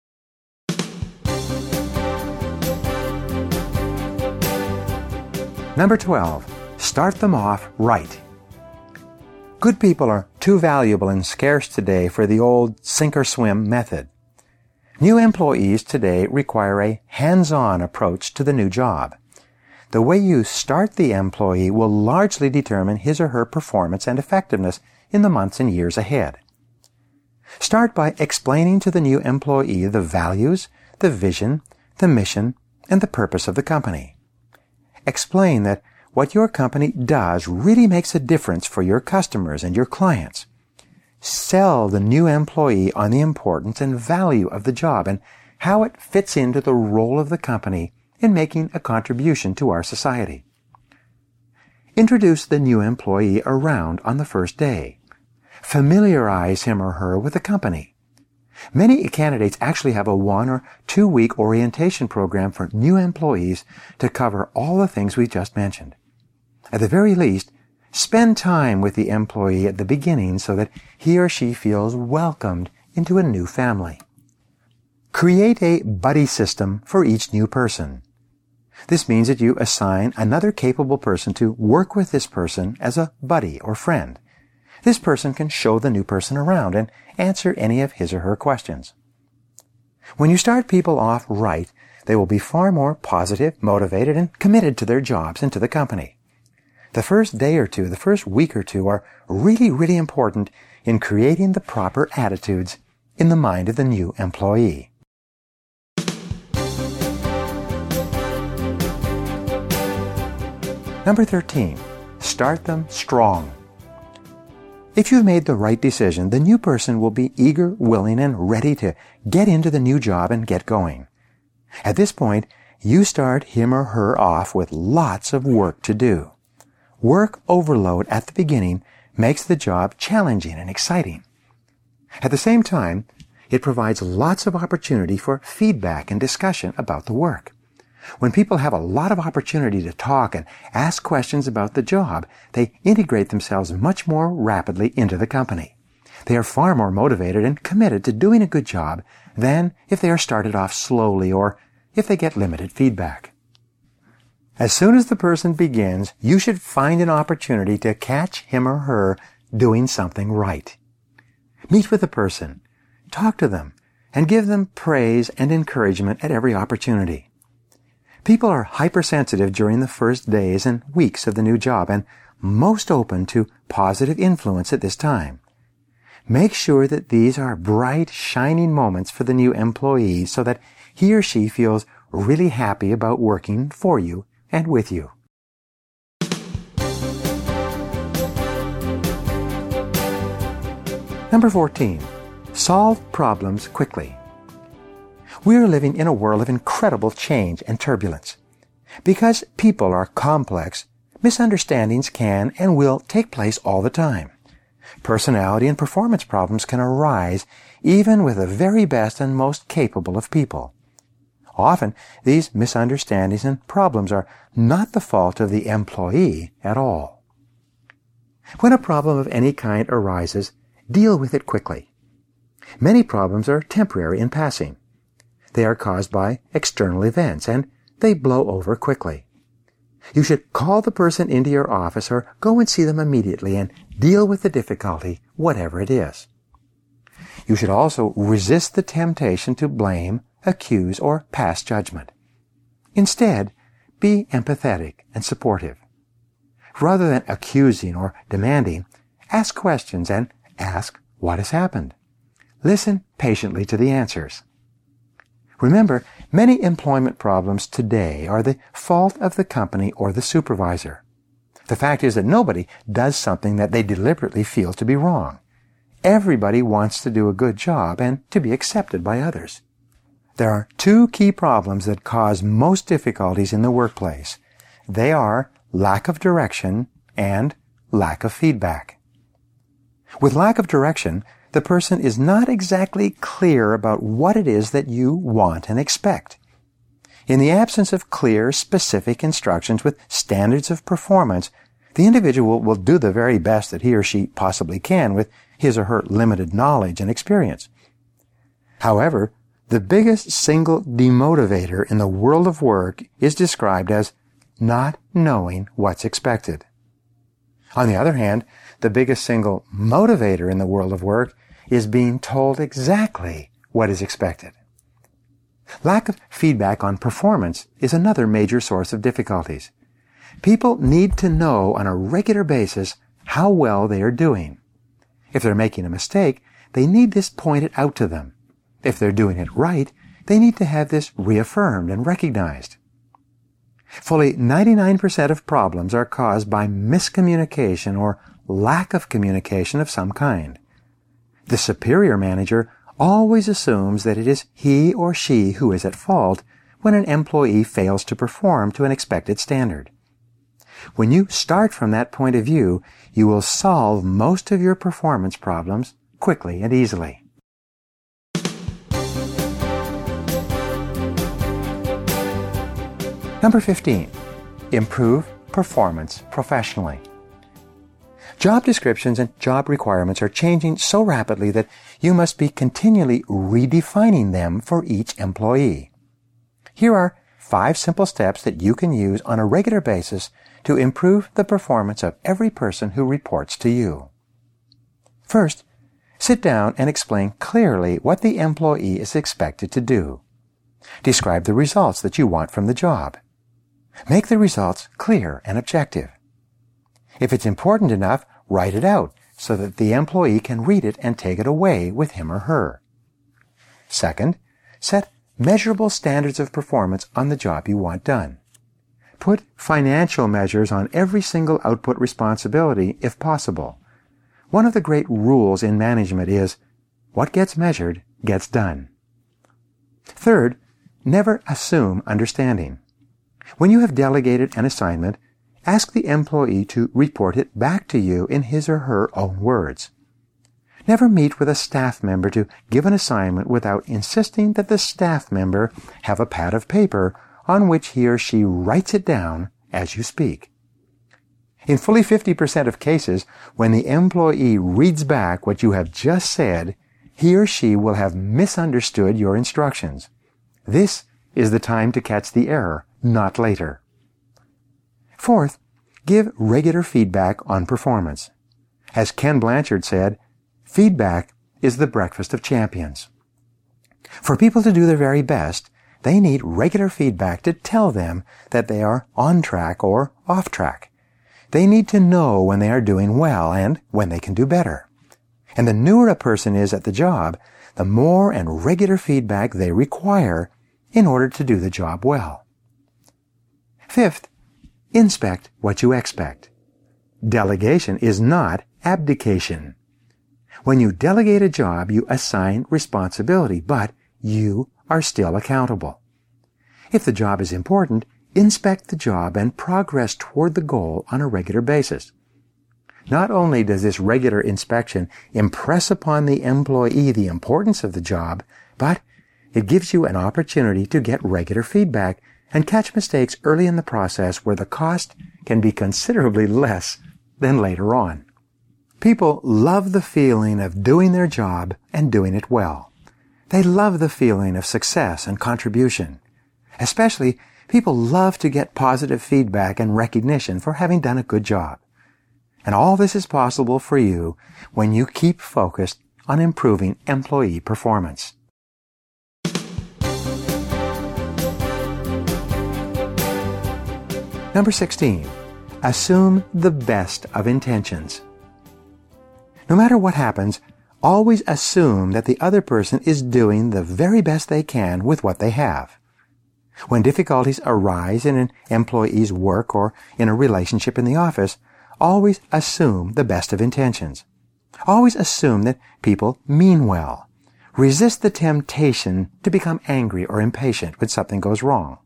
B: Number 12. Start them off right. Good people are too valuable and scarce today for the old sink-or-swim method. New employees today require a hands-on approach to the new job. The way you start the employee will largely determine his or her performance and effectiveness in the months and years ahead. Start by explaining to the new employee the values, the vision, the mission, and the purpose of the company. Explain that what your company does really makes a difference for your customers and your clients. Sell the new employee on the importance and value of the job and how it fits into the role of the company in making a contribution to our society. Introduce the new employee around on the first day. Familiarize him or her with the company. Many candidates actually have a 1 or 2 week orientation program for new employees to cover all the things we just mentioned. At the very least, spend time with the employee at the beginning so that he or she feels welcomed into a new family. Create a buddy system for each new person. This means that you assign another capable person to work with this person as a buddy or friend. This person can show the new person around and answer any of his or her questions. When you start people off right, they will be far more positive, motivated, and committed to their jobs and to the company. The first day or two, the first week or two are really, really important in creating the proper attitudes in the mind of the new employee. Number 13, start them strong. If you've made the right decision, the new person will be eager, willing, and ready to get into the new job and get going. At this point, you start him or her off with lots of work to do. Work overload at the beginning makes the job challenging and exciting. At the same time, it provides lots of opportunity for feedback and discussion about the work. When people have a lot of opportunity to talk and ask questions about the job, they integrate themselves much more rapidly into the company. They are far more motivated and committed to doing a good job than if they are started off slowly or if they get limited feedback. As soon as the person begins, you should find an opportunity to catch him or her doing something right. Meet with the person, talk to them, and give them praise and encouragement at every opportunity. People are hypersensitive during the first days and weeks of the new job and most open to positive influence at this time. Make sure that these are bright, shining moments for the new employee so that he or she feels really happy about working for you and with you. Number 14. Solve problems quickly. We are living in a world of incredible change and turbulence. Because people are complex, misunderstandings can and will take place all the time. Personality and performance problems can arise even with the very best and most capable of people. Often, these misunderstandings and problems are not the fault of the employee at all. When a problem of any kind arises, deal with it quickly. Many problems are temporary in passing. They are caused by external events, and they blow over quickly. You should call the person into your office or go and see them immediately and deal with the difficulty, whatever it is. You should also resist the temptation to blame, accuse, or pass judgment. Instead, be empathetic and supportive. Rather than accusing or demanding, ask questions and ask what has happened. Listen patiently to the answers. Remember, many employment problems today are the fault of the company or the supervisor. The fact is that nobody does something that they deliberately feel to be wrong. Everybody wants to do a good job and to be accepted by others. There are two key problems that cause most difficulties in the workplace. They are lack of direction and lack of feedback. With lack of direction, the person is not exactly clear about what it is that you want and expect. In the absence of clear, specific instructions with standards of performance, the individual will do the very best that he or she possibly can with his or her limited knowledge and experience. However, the biggest single demotivator in the world of work is described as not knowing what's expected. On the other hand, the biggest single motivator in the world of work is being told exactly what is expected. Lack of feedback on performance is another major source of difficulties. People need to know on a regular basis how well they are doing. If they're making a mistake, they need this pointed out to them. If they're doing it right, they need to have this reaffirmed and recognized. Fully 99% of problems are caused by miscommunication or lack of communication of some kind. The superior manager always assumes that it is he or she who is at fault when an employee fails to perform to an expected standard. When you start from that point of view, you will solve most of your performance problems quickly and easily. Number 15. Improve performance professionally. Job descriptions and job requirements are changing so rapidly that you must be continually redefining them for each employee. Here are 5 simple steps that you can use on a regular basis to improve the performance of every person who reports to you. First, sit down and explain clearly what the employee is expected to do. Describe the results that you want from the job. Make the results clear and objective. If it's important enough, write it out so that the employee can read it and take it away with him or her. Second, set measurable standards of performance on the job you want done. Put financial measures on every single output responsibility if possible. One of the great rules in management is, what gets measured gets done. Third, never assume understanding. When you have delegated an assignment, ask the employee to report it back to you in his or her own words. Never meet with a staff member to give an assignment without insisting that the staff member have a pad of paper on which he or she writes it down as you speak. In fully 50% of cases, when the employee reads back what you have just said, he or she will have misunderstood your instructions. This is the time to catch the error, not later. Fourth, give regular feedback on performance. As Ken Blanchard said, feedback is the breakfast of champions. For people to do their very best, they need regular feedback to tell them that they are on track or off track. They need to know when they are doing well and when they can do better. And the newer a person is at the job, the more and regular feedback they require in order to do the job well. Fifth, inspect what you expect. Delegation is not abdication. When you delegate a job, you assign responsibility, but you are still accountable. If the job is important, inspect the job and progress toward the goal on a regular basis. Not only does this regular inspection impress upon the employee the importance of the job, but it gives you an opportunity to get regular feedback and catch mistakes early in the process where the cost can be considerably less than later on. People love the feeling of doing their job and doing it well. They love the feeling of success and contribution. Especially, people love to get positive feedback and recognition for having done a good job. And all this is possible for you when you keep focused on improving employee performance. Number 16, assume the best of intentions. No matter what happens, always assume that the other person is doing the very best they can with what they have. When difficulties arise in an employee's work or in a relationship in the office, always assume the best of intentions. Always assume that people mean well. Resist the temptation to become angry or impatient when something goes wrong.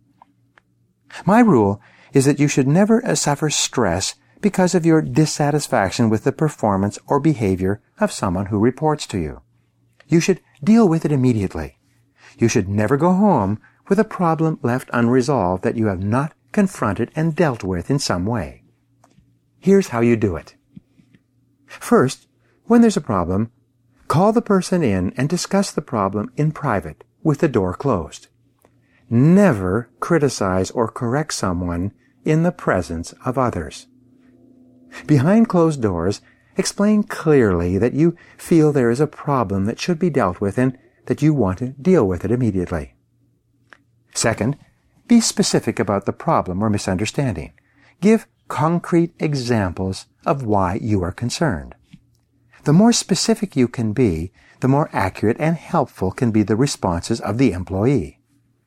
B: My rule is that you should never suffer stress because of your dissatisfaction with the performance or behavior of someone who reports to you. You should deal with it immediately. You should never go home with a problem left unresolved that you have not confronted and dealt with in some way. Here's how you do it. First, when there's a problem, call the person in and discuss the problem in private with the door closed. Never criticize or correct someone in the presence of others. Behind closed doors, explain clearly that you feel there is a problem that should be dealt with and that you want to deal with it immediately. Second, be specific about the problem or misunderstanding. Give concrete examples of why you are concerned. The more specific you can be, the more accurate and helpful can be the responses of the employee.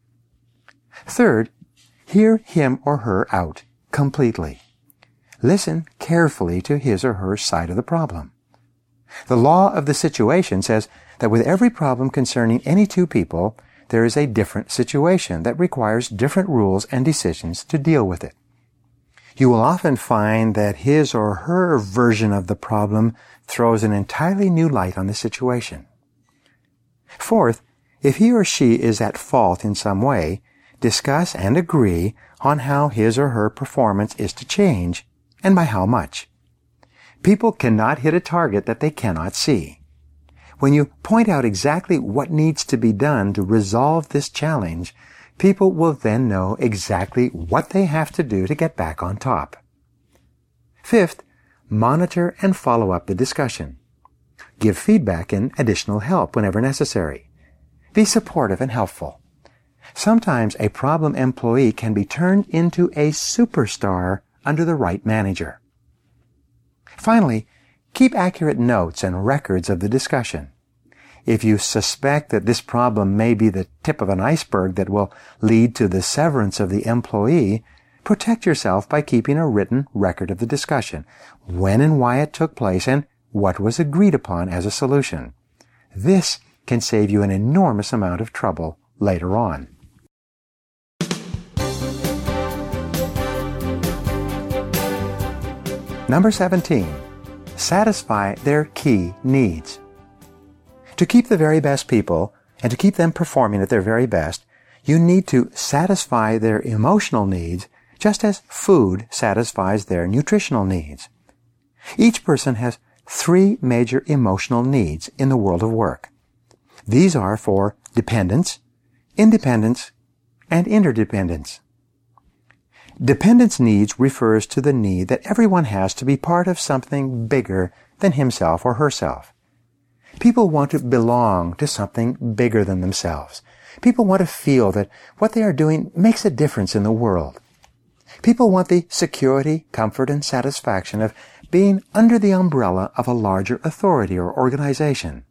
B: Third, hear him or her out completely. Listen carefully to his or her side of the problem. The law of the situation says that with every problem concerning any two people, there is a different situation that requires different rules and decisions to deal with it. You will often find that his or her version of the problem throws an entirely new light on the situation. Fourth, if he or she is at fault in some way, discuss and agree on how his or her performance is to change and by how much. People cannot hit a target that they cannot see. When you point out exactly what needs to be done to resolve this challenge, people will then know exactly what they have to do to get back on top. Fifth, monitor and follow up the discussion. Give feedback and additional help whenever necessary. Be supportive and helpful. Sometimes a problem employee can be turned into a superstar under the right manager. Finally, keep accurate notes and records of the discussion. If you suspect that this problem may be the tip of an iceberg that will lead to the severance of the employee, protect yourself by keeping a written record of the discussion, when and why it took place, and what was agreed upon as a solution. This can save you an enormous amount of trouble later on. Number 17. Satisfy their key needs. To keep the very best people, and to keep them performing at their very best, you need to satisfy their emotional needs just as food satisfies their nutritional needs. Each person has 3 major emotional needs in the world of work. These are for dependence, independence, and interdependence. Dependence needs refers to the need that everyone has to be part of something bigger than himself or herself. People want to belong to something bigger than themselves. People want to feel that what they are doing makes a difference in the world. People want the security, comfort, and satisfaction of being under the umbrella of a larger authority or organization.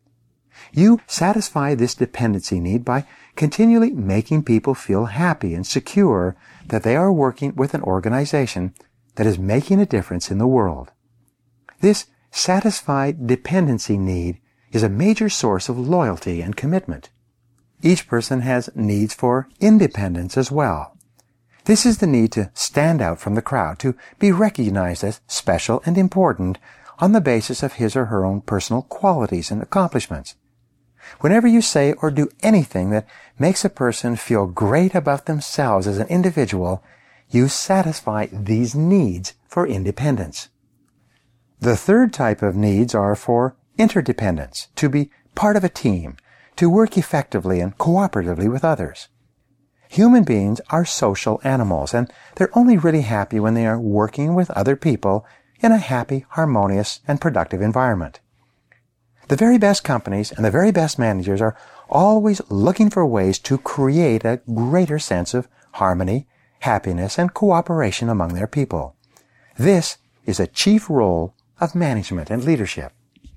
B: You satisfy this dependency need by continually making people feel happy and secure that they are working with an organization that is making a difference in the world. This satisfied dependency need is a major source of loyalty and commitment. Each person has needs for independence as well. This is the need to stand out from the crowd, to be recognized as special and important on the basis of his or her own personal qualities and accomplishments. Whenever you say or do anything that makes a person feel great about themselves as an individual, you satisfy these needs for independence. The third type of needs are for interdependence, to be part of a team, to work effectively and cooperatively with others. Human beings are social animals, and they're only really happy when they are working with other people in a happy, harmonious, and productive environment. The very best companies and the very best managers are always looking for ways to create a greater sense of harmony, happiness, and cooperation among their people. This is a chief role of management and leadership.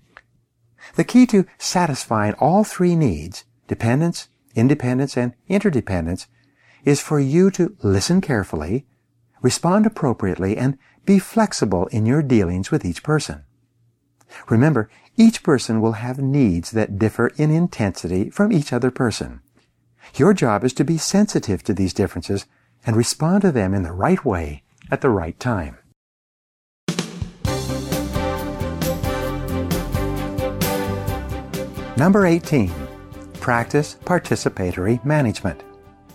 B: The key to satisfying all three needs, dependence, independence, and interdependence, is for you to listen carefully, respond appropriately, and be flexible in your dealings with each person. Remember, each person will have needs that differ in intensity from each other person. Your job is to be sensitive to these differences and respond to them in the right way at the right time. Number 18. Practice participatory management.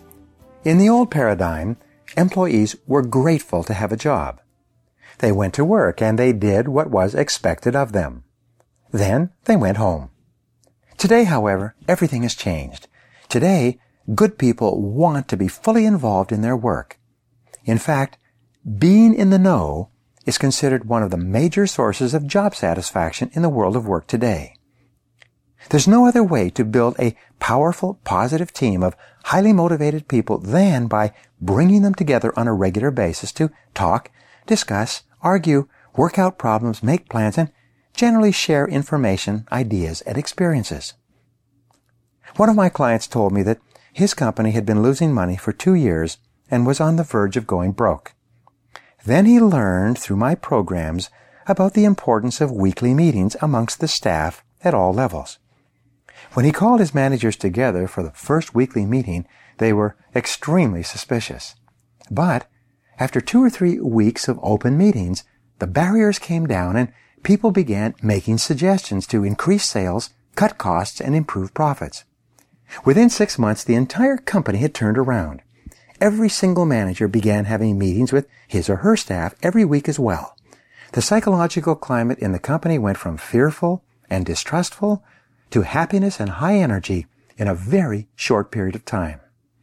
B: In the old paradigm, employees were grateful to have a job. They went to work and they did what was expected of them. Then they went home. Today, however, everything has changed. Today, good people want to be fully involved in their work. In fact, being in the know is considered one of the major sources of job satisfaction in the world of work today. There's no other way to build a powerful, positive team of highly motivated people than by bringing them together on a regular basis to talk, discuss, argue, work out problems, make plans, and generally share information, ideas, and experiences. One of my clients told me that his company had been losing money for 2 years and was on the verge of going broke. Then he learned through my programs about the importance of weekly meetings amongst the staff at all levels. When he called his managers together for the first weekly meeting, they were extremely suspicious. But after 2 or 3 weeks of open meetings, the barriers came down and people began making suggestions to increase sales, cut costs, and improve profits. Within 6 months, the entire company had turned around. Every single manager began having meetings with his or her staff every week as well. The psychological climate in the company went from fearful and distrustful to happiness and high energy in a very short period of time.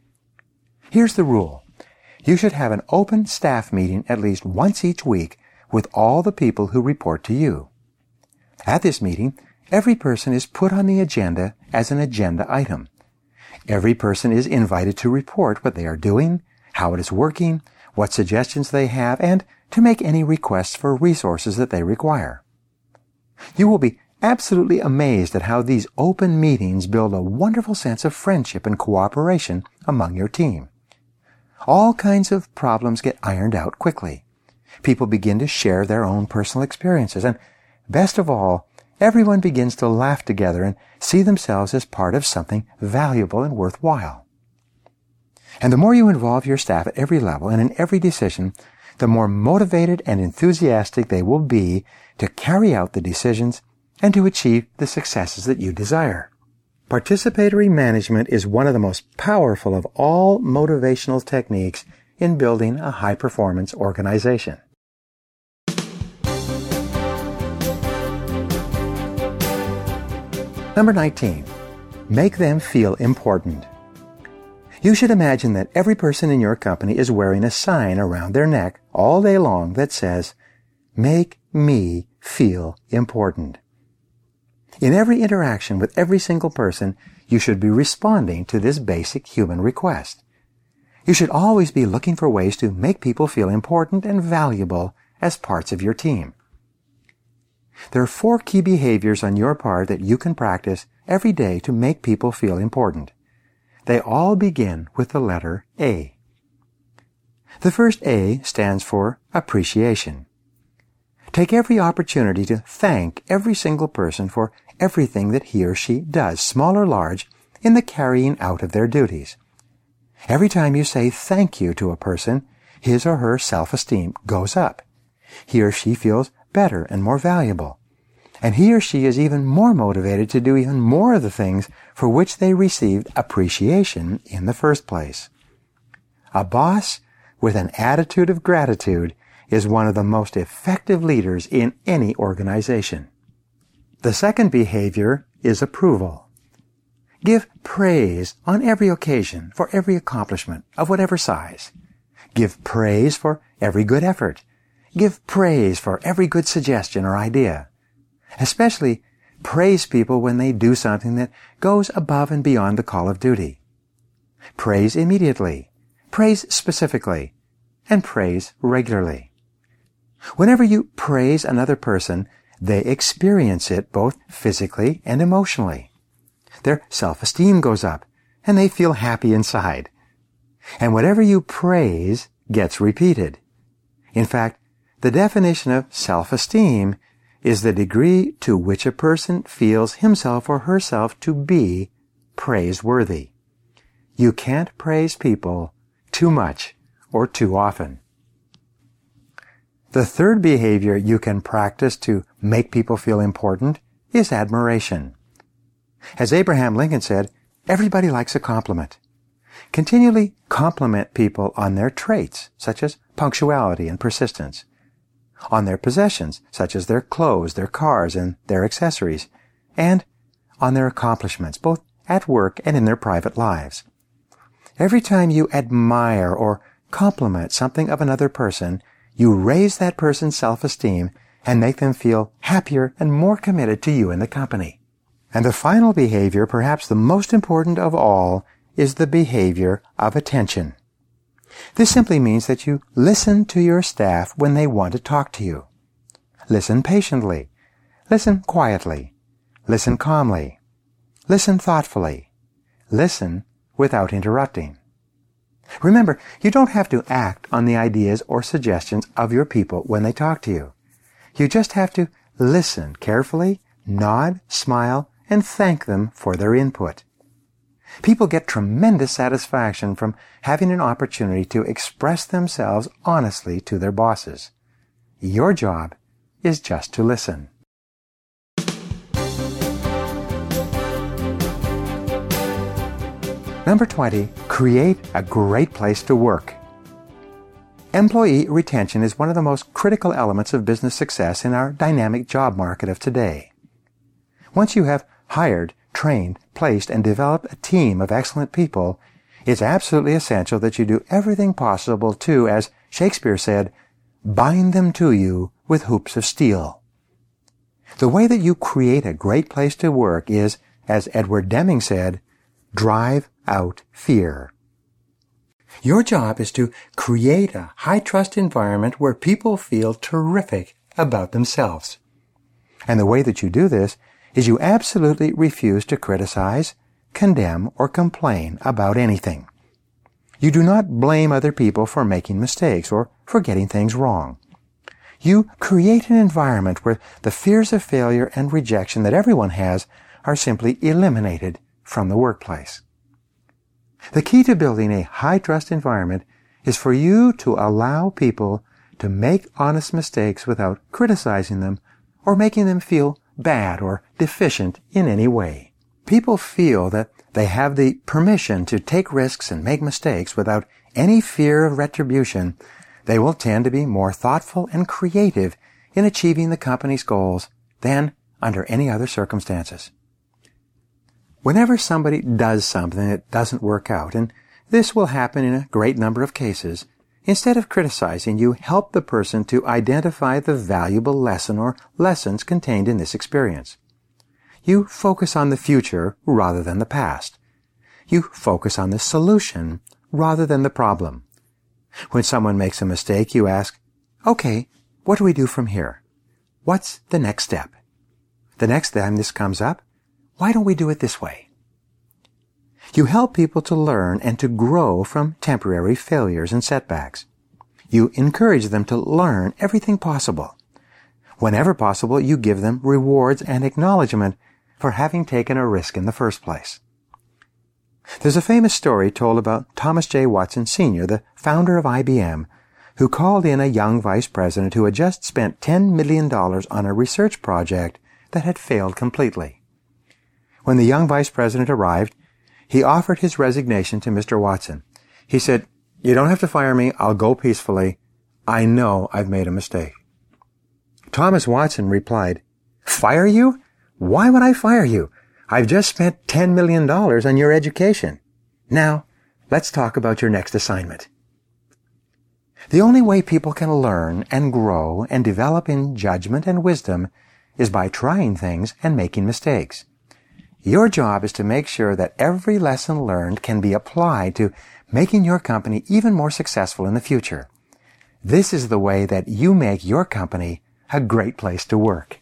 B: Here's the rule. You should have an open staff meeting at least once each week with all the people who report to you. At this meeting, every person is put on the agenda as an agenda item. Every person is invited to report what they are doing, how it is working, what suggestions they have, and to make any requests for resources that they require. You will be absolutely amazed at how these open meetings build a wonderful sense of friendship and cooperation among your team. All kinds of problems get ironed out quickly. People begin to share their own personal experiences, and best of all, everyone begins to laugh together and see themselves as part of something valuable and worthwhile. And the more you involve your staff at every level and in every decision, the more motivated and enthusiastic they will be to carry out the decisions and to achieve the successes that you desire. Participatory management is one of the most powerful of all motivational techniques in building a high-performance organization. Number 19. Make them feel important. You should imagine that every person in your company is wearing a sign around their neck all day long that says, "Make me feel important." In every interaction with every single person, you should be responding to this basic human request. You should always be looking for ways to make people feel important and valuable as parts of your team. There are 4 key behaviors on your part that you can practice every day to make people feel important. They all begin with the letter A. The first A stands for appreciation. Take every opportunity to thank every single person for everything that he or she does, small or large, in the carrying out of their duties. Every time you say thank you to a person, his or her self-esteem goes up. He or she feels better and more valuable. And he or she is even more motivated to do even more of the things for which they received appreciation in the first place. A boss with an attitude of gratitude is one of the most effective leaders in any organization. The second behavior is approval. Give praise on every occasion for every accomplishment of whatever size. Give praise for every good effort. Give praise for every good suggestion or idea. Especially praise people when they do something that goes above and beyond the call of duty. Praise immediately, praise specifically, and praise regularly. Whenever you praise another person, they experience it both physically and emotionally. Their self-esteem goes up, and they feel happy inside. And whatever you praise gets repeated. In fact, the definition of self-esteem is the degree to which a person feels himself or herself to be praiseworthy. You can't praise people too much or too often. The third behavior you can practice to make people feel important is admiration. As Abraham Lincoln said, everybody likes a compliment. Continually compliment people on their traits, such as punctuality and persistence, on their possessions, such as their clothes, their cars, and their accessories, and on their accomplishments, both at work and in their private lives. Every time you admire or compliment something of another person, you raise that person's self-esteem and make them feel happier and more committed to you and the company. And the final behavior, perhaps the most important of all, is the behavior of attention. This simply means that you listen to your staff when they want to talk to you. Listen patiently. Listen quietly. Listen calmly. Listen thoughtfully. Listen without interrupting. Remember, you don't have to act on the ideas or suggestions of your people when they talk to you. You just have to listen carefully, nod, smile, and thank them for their input. People get tremendous satisfaction from having an opportunity to express themselves honestly to their bosses. Your job is just to listen. Number 20, create a great place to work. Employee retention is one of the most critical elements of business success in our dynamic job market of today. Once you have hired, trained, placed, and developed a team of excellent people, it's absolutely essential that you do everything possible to, as Shakespeare said, bind them to you with hoops of steel. The way that you create a great place to work is, as Edward Deming said, drive out fear. Your job is to create a high-trust environment where people feel terrific about themselves. And the way that you do this is you absolutely refuse to criticize, condemn, or complain about anything. You do not blame other people for making mistakes or for getting things wrong. You create an environment where the fears of failure and rejection that everyone has are simply eliminated from the workplace. The key to building a high-trust environment is for you to allow people to make honest mistakes without criticizing them or making them feel bad or deficient in any way. People feel that they have the permission to take risks and make mistakes without any fear of retribution. They will tend to be more thoughtful and creative in achieving the company's goals than under any other circumstances. Whenever somebody does something that doesn't work out, and this will happen in a great number of cases. Instead of criticizing, you help the person to identify the valuable lesson or lessons contained in this experience. You focus on the future rather than the past. You focus on the solution rather than the problem. When someone makes a mistake, you ask, "Okay, what do we do from here? What's the next step? The next time this comes up, why don't we do it this way?" You help people to learn and to grow from temporary failures and setbacks. You encourage them to learn everything possible. Whenever possible, you give them rewards and acknowledgement for having taken a risk in the first place. There's a famous story told about Thomas J. Watson Sr., the founder of IBM, who called in a young vice president who had just spent $10 million on a research project that had failed completely. When the young vice president arrived, he offered his resignation to Mr. Watson. He said, "You don't have to fire me. I'll go peacefully. I know I've made a mistake." Thomas Watson replied, "Fire you? Why would I fire you? I've just spent $10 million on your education. Now, let's talk about your next assignment." The only way people can learn and grow and develop in judgment and wisdom is by trying things and making mistakes. Your job is to make sure that every lesson learned can be applied to making your company even more successful in the future. This is the way that you make your company a great place to work.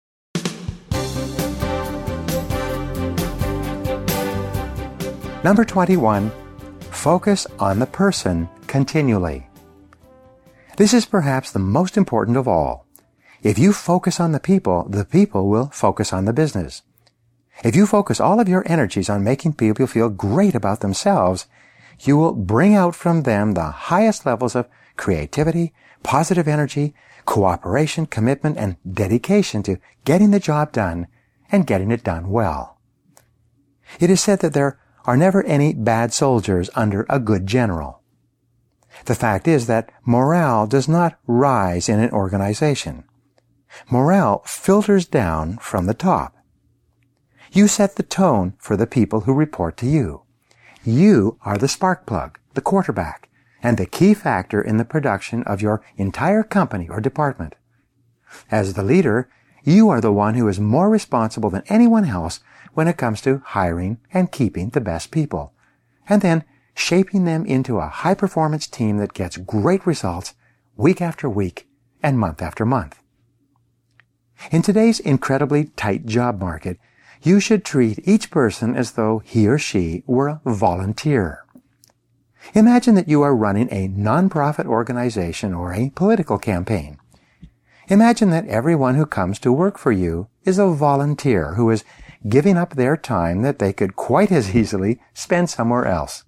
B: Number 21, focus on the person continually. This is perhaps the most important of all. If you focus on the people will focus on the business. If you focus all of your energies on making people feel great about themselves, you will bring out from them the highest levels of creativity, positive energy, cooperation, commitment, and dedication to getting the job done and getting it done well. It is said that there are never any bad soldiers under a good general. The fact is that morale does not rise in an organization. Morale filters down from the top. You set the tone for the people who report to you. You are the spark plug, the quarterback, and the key factor in the production of your entire company or department. As the leader, you are the one who is more responsible than anyone else when it comes to hiring and keeping the best people, and then shaping them into a high-performance team that gets great results week after week and month after month. In today's incredibly tight job market, you should treat each person as though he or she were a volunteer. Imagine that you are running a non-profit organization or a political campaign. Imagine that everyone who comes to work for you is a volunteer who is giving up their time that they could quite as easily spend somewhere else.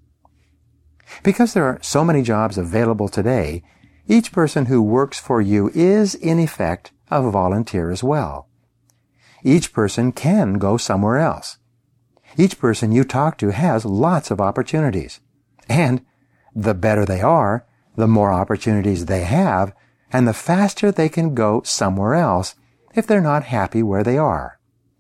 B: Because there are so many jobs available today, each person who works for you is, in effect, a volunteer as well. Each person can go somewhere else. Each person you talk to has lots of opportunities. And the better they are, the more opportunities they have, and the faster they can go somewhere else if they're not happy where they are.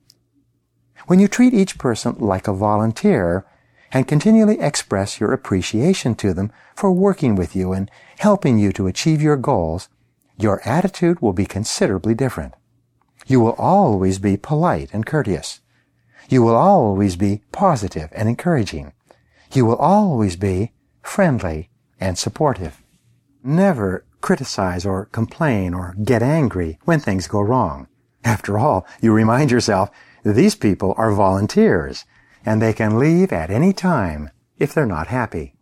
B: When you treat each person like a volunteer and continually express your appreciation to them for working with you and helping you to achieve your goals, your attitude will be considerably different. You will always be polite and courteous. You will always be positive and encouraging. You will always be friendly and supportive. Never criticize or complain or get angry when things go wrong. After all, you remind yourself these people are volunteers and they can leave at any time if they're not happy.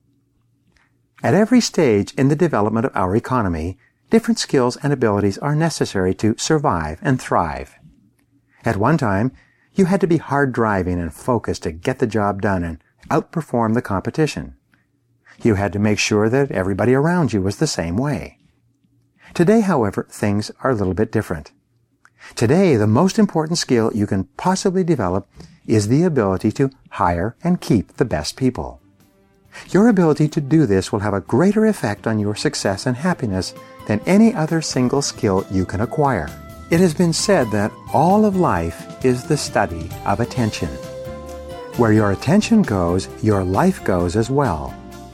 B: At every stage in the development of our economy, different skills and abilities are necessary to survive and thrive. At one time, you had to be hard driving and focused to get the job done and outperform the competition. You had to make sure that everybody around you was the same way. Today, however, things are a little bit different. Today, the most important skill you can possibly develop is the ability to hire and keep the best people. Your ability to do this will have a greater effect on your success and happiness than any other single skill you can acquire. It has been said that all of life is the study of attention. Where your attention goes, your life goes as well.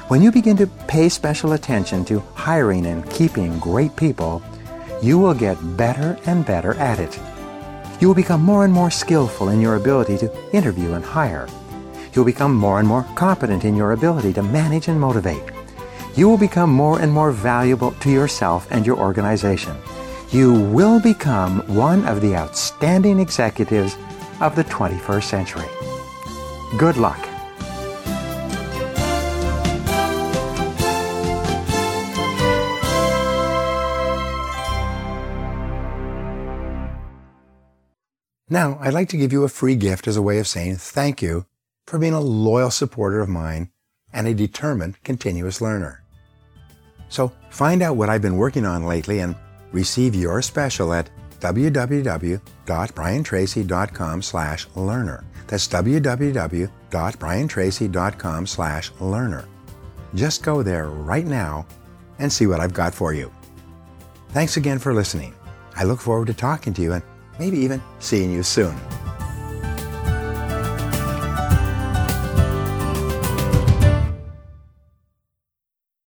B: When you begin to pay special attention to hiring and keeping great people, you will get better and better at it. You will become more and more skillful in your ability to interview and hire. You'll become more and more competent in your ability to manage and motivate. You will become more and more valuable to yourself and your organization. You will become one of the outstanding executives of the 21st century. Good luck. Now, I'd like to give you a free gift as a way of saying thank you for being a loyal supporter of mine and a determined continuous learner. So find out what I've been working on lately and receive your special at www.briantracy.com/learner. That's www.briantracy.com/learner. Just go there right now and see what I've got for you. Thanks again for listening. I look forward to talking to you and maybe even seeing you soon.